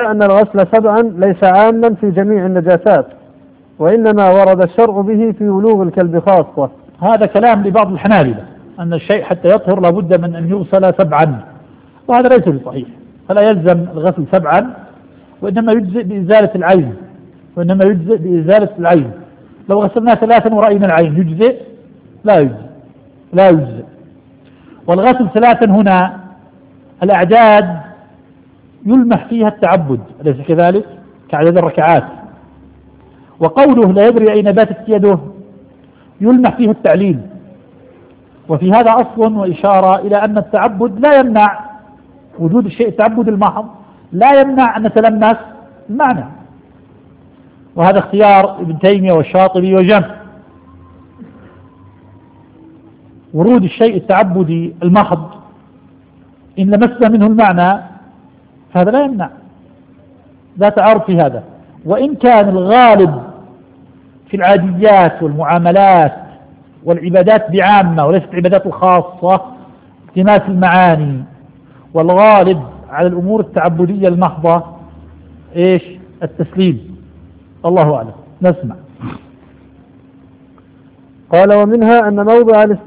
ومنها أن الغسل 7 ليس عاما في جميع النجاسات، وإنما ورد الشرع به في ولوغ الكلب خاصة. هذا كلام لبعض الحنابلة أن الشيء حتى يطهر لابد من أن يغسل 7، وهذا ليس بصحيح، فلا يلزم الغسل 7، وإنما يجزئ بإزالة العين. لو غسلنا 3 ورأينا العين يجزئ؟ لا يجزئ. والغسل 3 هنا الأعداد يلمح فيها التعبد، أليس كذلك؟ كعدد الركعات. وقوله لا يدري أين باتت يده يلمح فيه التعليل، وفي هذا أصل وإشارة إلى أن التعبد لا يمنع وجود الشيء، التعبد المحض لا يمنع أن نتلمس المعنى، وهذا اختيار ابن تيمية والشاطبي وجمع. ورود الشيء التعبدي المحض إن لمسنا منه المعنى فهذا لا يمنع، لا تعارض في هذا. وإن كان الغالب في العاديات والمعاملات والعبادات بعامة وليست العبادات الخاصة التماس المعاني، والغالب على الأمور التعبدية المحضة التسليم. الله أعلم. نسمع. قال ومنها أن موضع